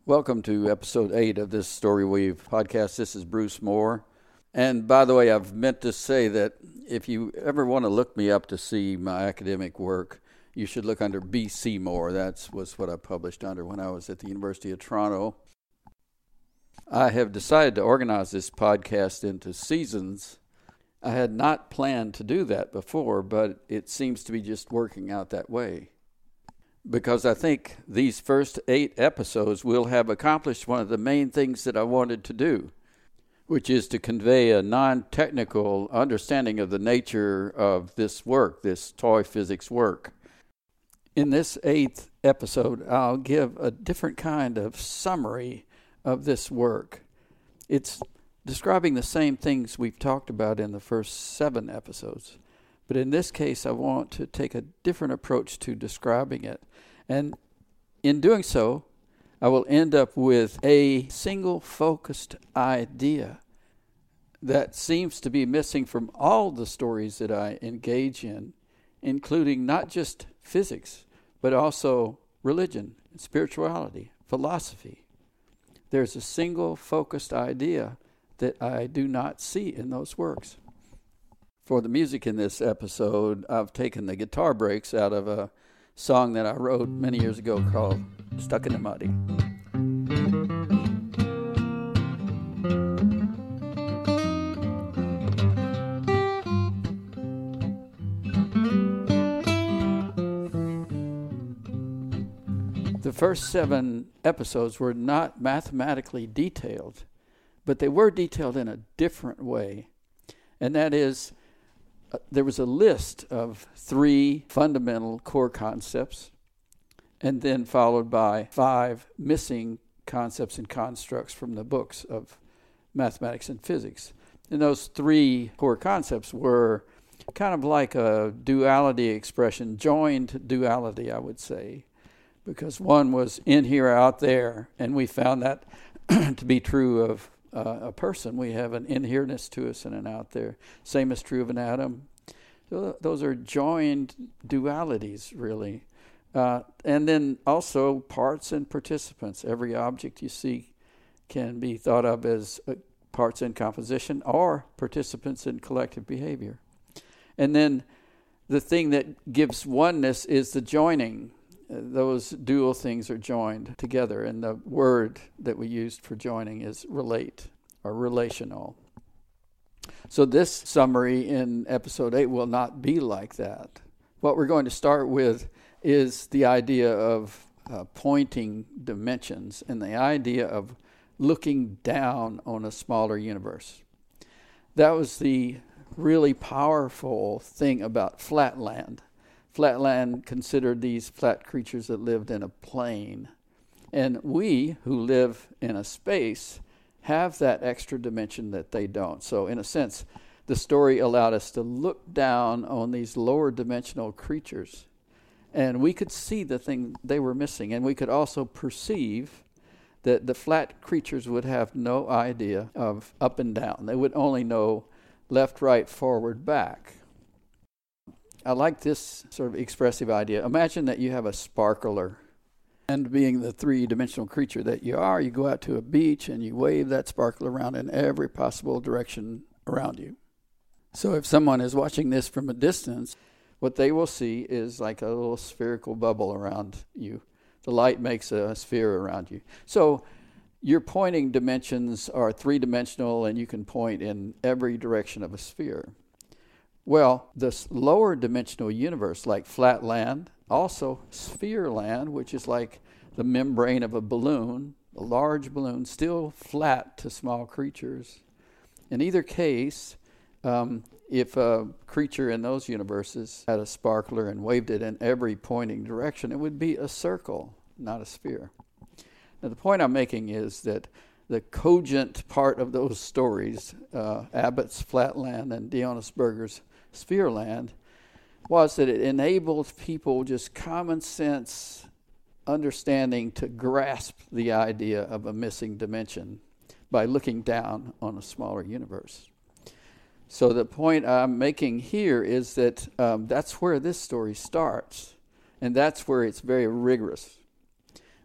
Welcome to episode 8 of this Story Weave podcast. This is Bruce Moore. And by the way, I've meant to say that if you ever want to look me up to see my academic work, you should look under B.C. Moore. That was what I published under when I was at the University of Toronto. I have decided to organize this podcast into seasons. I had not planned to do that before, but it seems to be just working out that way. Because I think these first 8 episodes will have accomplished one of the main things that I wanted to do, which is to convey a non-technical understanding of the nature of this work, this toy physics work. In this 8th episode, I'll give a different kind of summary of this work. It's describing the same things we've talked about in the first 7 episodes. But in this case, I want to take a different approach to describing it. And in doing so, I will end up with a single focused idea that seems to be missing from all the stories that I engage in, including not just physics, but also religion, spirituality, philosophy. There's a single focused idea that I do not see in those works. For the music in this episode, I've taken the guitar breaks out of a song that I wrote many years ago called Stuck in the Muddy. The first 7 episodes were not mathematically detailed, but they were detailed in a different way. And that is, there was a list of 3 fundamental core concepts, and then followed by 5 missing concepts and constructs from the books of mathematics and physics. And those 3 core concepts were kind of like a duality expression, joined duality, I would say, because one was in here, out there, and we found that to be true of a person. We have an in-here-ness to us and an out there. Same is true of an atom. So those are joined dualities, really. And then also parts and participants. Every object you see can be thought of as parts in composition or participants in collective behavior. And then the thing that gives oneness is the joining. Those dual things are joined together, and the word that we used for joining is relate or relational. So this summary in episode 8 will not be like that. What we're going to start with is the idea of pointing dimensions and the idea of looking down on a smaller universe. That was the really powerful thing about Flatland. Flatland considered these flat creatures that lived in a plane. And we, who live in a space, have that extra dimension that they don't. So in a sense, the story allowed us to look down on these lower dimensional creatures, and we could see the thing they were missing. And we could also perceive that the flat creatures would have no idea of up and down. They would only know left, right, forward, back. I like this sort of expressive idea. Imagine that you have a sparkler, and being the 3-dimensional creature that you are, you go out to a beach and you wave that sparkler around in every possible direction around you. So if someone is watching this from a distance, what they will see is like a little spherical bubble around you. The light makes a sphere around you. So your pointing dimensions are 3-dimensional, and you can point in every direction of a sphere. Well, this lower dimensional universe, like Flatland, also sphere land, which is like the membrane of a balloon, a large balloon, still flat to small creatures. In either case, if a creature in those universes had a sparkler and waved it in every pointing direction, it would be a circle, not a sphere. Now, the point I'm making is that the cogent part of those stories, Abbott's Flatland and Dionysberger's Sphereland, was that it enabled people just common sense understanding to grasp the idea of a missing dimension by looking down on a smaller universe. So the point I'm making here is that that's where this story starts, and that's where it's very rigorous.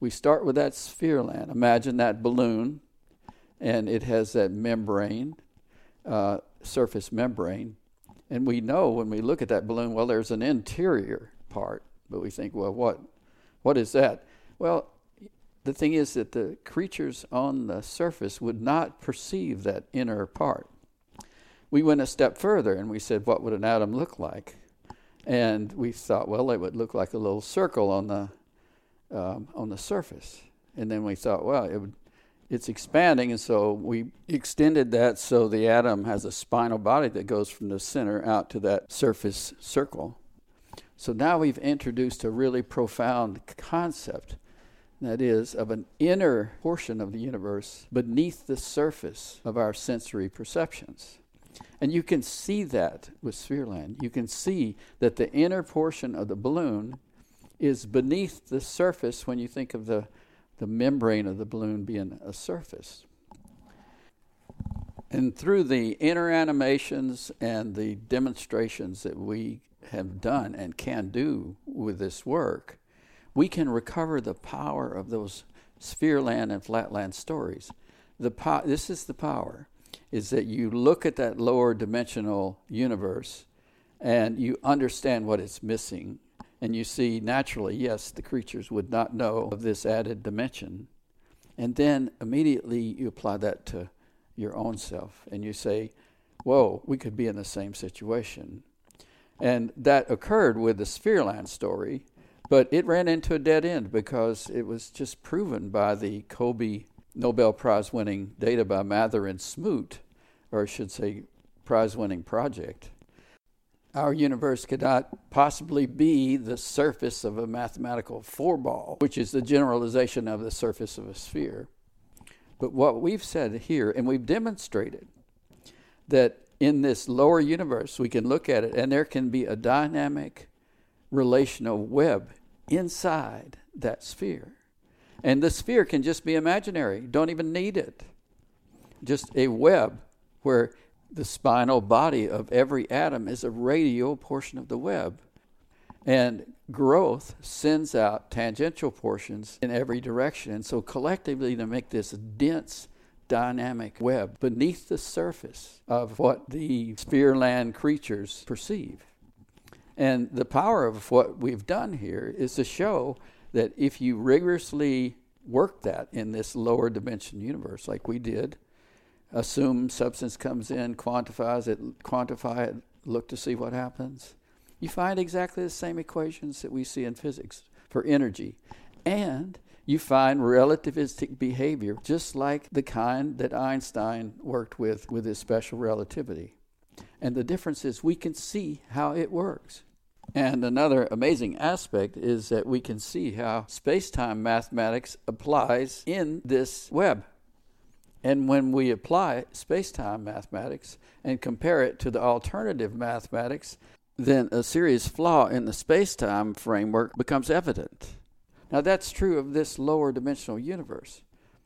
we start with that sphere land. Imagine that balloon, and it has that membrane, surface membrane. And we know when we look at that balloon, well, there's an interior part, but we think, well, what is that? Well, the thing is that the creatures on the surface would not perceive that inner part. We went a step further and we said, what would an atom look like? And we thought, well, it would look like a little circle on the surface. And then we thought, well, it's expanding, and so we extended that so the atom has a spinal body that goes from the center out to that surface circle. So now we've introduced a really profound concept, that is, of an inner portion of the universe beneath the surface of our sensory perceptions. And you can see that with Sphereland. You can see that the inner portion of the balloon is beneath the surface when you think of the membrane of the balloon being a surface. And through the inner animations and the demonstrations that we have done and can do with this work, we can recover the power of those Sphereland and Flatland stories. This is the power, is that you look at that lower dimensional universe and you understand what it's missing. And you see, naturally, yes, the creatures would not know of this added dimension. And then immediately you apply that to your own self. And you say, whoa, we could be in the same situation. And that occurred with the Sphereland story, but it ran into a dead end because it was just proven by the COBE Nobel Prize-winning data by Mather and Smoot, or I should say prize-winning project. Our universe could not possibly be the surface of a mathematical four-ball, which is the generalization of the surface of a sphere. But what we've said here, and we've demonstrated, that in this lower universe we can look at it and there can be a dynamic relational web inside that sphere. And the sphere can just be imaginary. Don't even need it. Just a web where the spinal body of every atom is a radial portion of the web. And growth sends out tangential portions in every direction. And so collectively they make this dense dynamic web beneath the surface of what the Sphereland creatures perceive. And the power of what we've done here is to show that if you rigorously work that in this lower dimension universe like we did, assume substance comes in, quantify it, look to see what happens, you find exactly the same equations that we see in physics for energy. And you find relativistic behavior, just like the kind that Einstein worked with his special relativity. And the difference is we can see how it works. And another amazing aspect is that we can see how space-time mathematics applies in this web. And when we apply space-time mathematics and compare it to the alternative mathematics, then a serious flaw in the space-time framework becomes evident. Now that's true of this lower dimensional universe.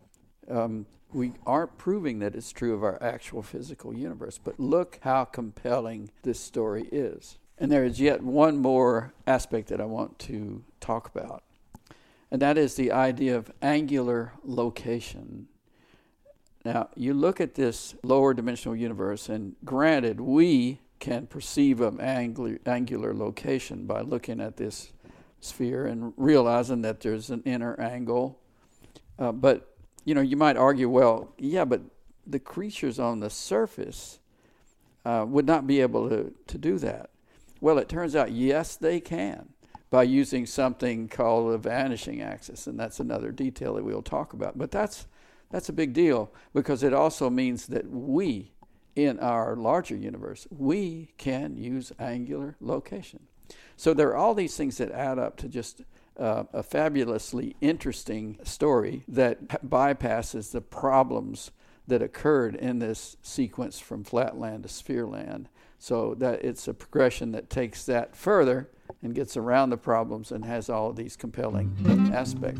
We aren't proving that it's true of our actual physical universe, but look how compelling this story is. And there is yet one more aspect that I want to talk about, and that is the idea of angular location. Now, you look at this lower dimensional universe, and granted, we can perceive an angular location by looking at this sphere and realizing that there's an inner angle. But, you might argue, well, yeah, but the creatures on the surface would not be able to do that. Well, it turns out, yes, they can, by using something called a vanishing axis, and that's another detail that we'll talk about. But that's a big deal, because it also means that we, in our larger universe, we can use angular location. So there are all these things that add up to just a fabulously interesting story that bypasses the problems that occurred in this sequence from Flatland to Sphereland. So that it's a progression that takes that further and gets around the problems and has all of these compelling aspects.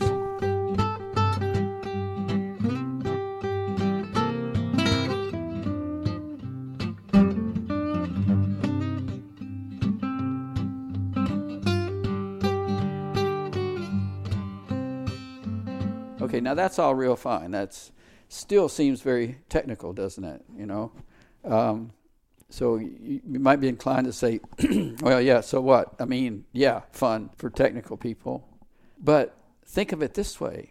Okay, now that's all real fine. That's still seems very technical, doesn't it? So you might be inclined to say, well, yeah, so what? I mean, yeah, fun for technical people. But think of it this way.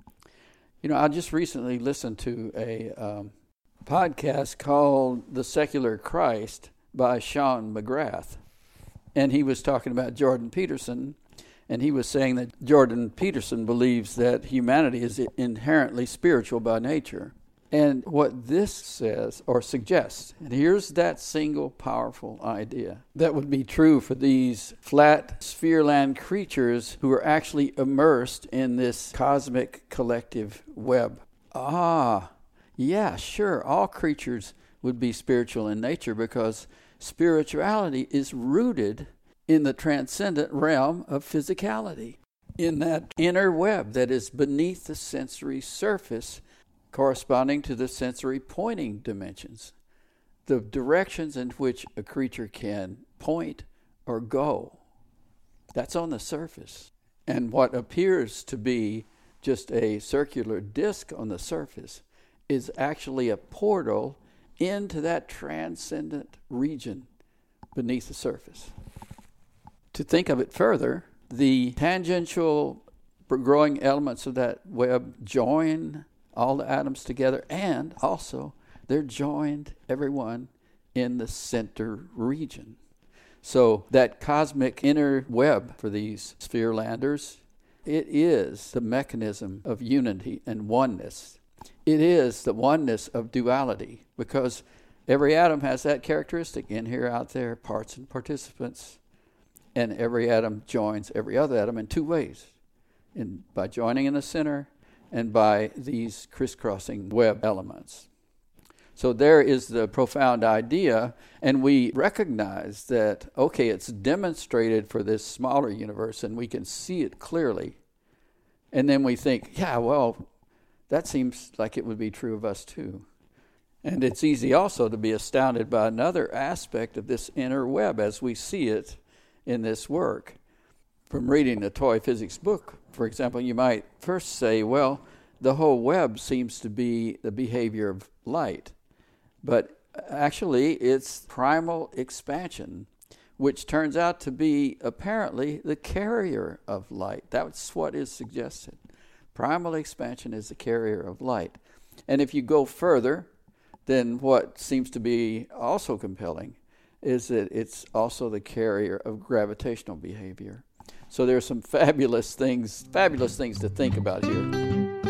I just recently listened to a podcast called The Secular Christ by Sean McGrath. And he was talking about Jordan Peterson, and he was saying that Jordan Peterson believes that humanity is inherently spiritual by nature. And what this says or suggests, and here's that single powerful idea that would be true for these flat sphere-land creatures who are actually immersed in this cosmic collective web. Yeah, sure, all creatures would be spiritual in nature because spirituality is rooted in the transcendent realm of physicality, in that inner web that is beneath the sensory surface, corresponding to the sensory pointing dimensions, the directions in which a creature can point or go. That's on the surface. And what appears to be just a circular disc on the surface is actually a portal into that transcendent region beneath the surface. To think of it further, the tangential growing elements of that web join all the atoms together, and also they're joined, everyone, in the center region. So that cosmic inner web for these sphere-landers, it is the mechanism of unity and oneness. It is the oneness of duality, because every atom has that characteristic, in here, out there, parts and participants, and every atom joins every other atom in two ways, by joining in the center and by these crisscrossing web elements. So there is the profound idea, and we recognize that, okay, it's demonstrated for this smaller universe, and we can see it clearly. And then we think, yeah, well, that seems like it would be true of us too. And it's easy also to be astounded by another aspect of this inner web as we see it in this work. From reading the toy physics book, for example, you might first say, well, the whole web seems to be the behavior of light. But actually, it's primal expansion, which turns out to be apparently the carrier of light. That's what is suggested. Primal expansion is the carrier of light. And if you go further, then what seems to be also compelling is that it's also the carrier of gravitational behavior. So there are some fabulous things to think about here.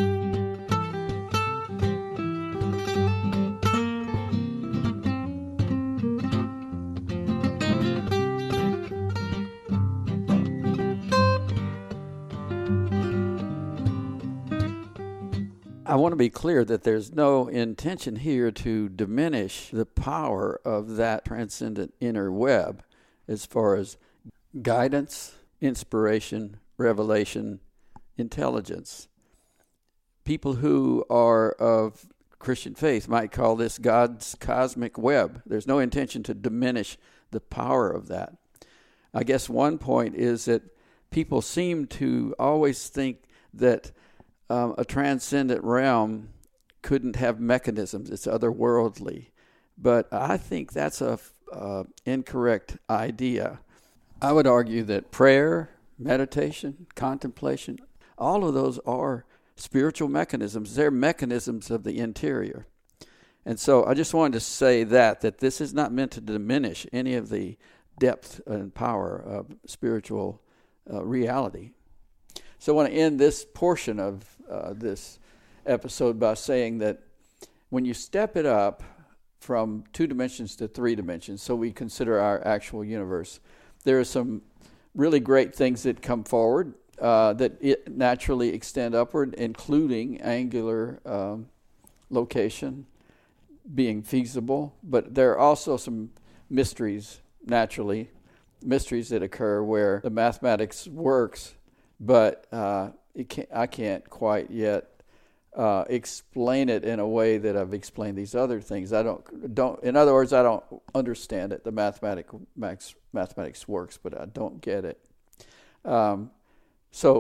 I want to be clear that there's no intention here to diminish the power of that transcendent inner web as far as guidance, inspiration, revelation, intelligence. People who are of Christian faith might call this God's cosmic web. There's no intention to diminish the power of that. I guess one point is that people seem to always think that a transcendent realm couldn't have mechanisms. It's otherworldly. But I think that's a incorrect idea. I would argue that prayer, meditation, contemplation, all of those are spiritual mechanisms. They're mechanisms of the interior. And so I just wanted to say that this is not meant to diminish any of the depth and power of spiritual reality. So I want to end this portion of this episode by saying that when you step it up from 2 dimensions to 3 dimensions, so we consider our actual universe, there are some really great things that come forward that it naturally extend upward, including angular location being feasible. But there are also some mysteries, naturally, mysteries that occur where the mathematics works, but I can't quite yet explain it in a way that I've explained these other things. In other words, I don't understand it. The mathematics works, but I don't get it. So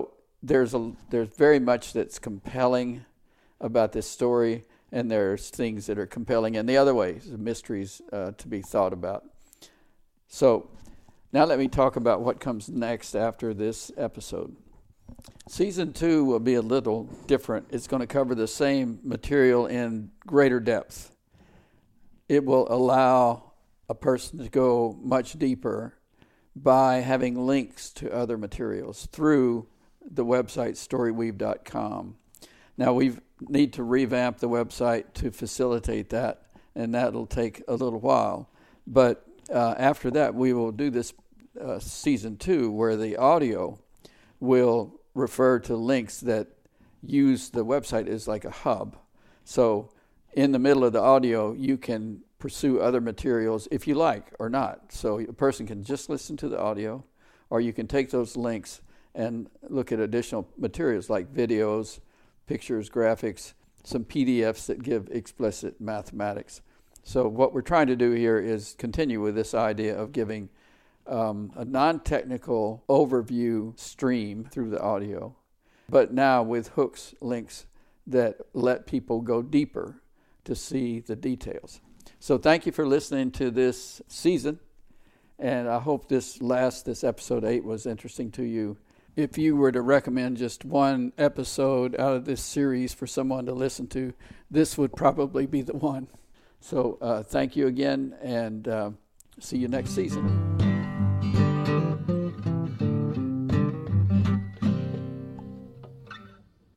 there's very much that's compelling about this story, and there's things that are compelling in the other ways, the mysteries to be thought about. So now let me talk about what comes next after this episode. Season 2 will be a little different. It's going to cover the same material in greater depth. It will allow a person to go much deeper by having links to other materials through the website storyweave.com. Now we need to revamp the website to facilitate that, and that'll take a little while. But after that, we will do this season 2 where the audio will refer to links that use the website as like a hub. So in the middle of the audio, you can pursue other materials if you like or not. So a person can just listen to the audio, or you can take those links and look at additional materials like videos, pictures, graphics, some PDFs that give explicit mathematics. So what we're trying to do here is continue with this idea of giving a non-technical overview stream through the audio, but now with hooks, links that let people go deeper to see the details. So thank you for listening to this season, and I hope this episode 8 was interesting to you. If you were to recommend just one episode out of this series for someone to listen to, this would probably be the one. So thank you again, and see you next season.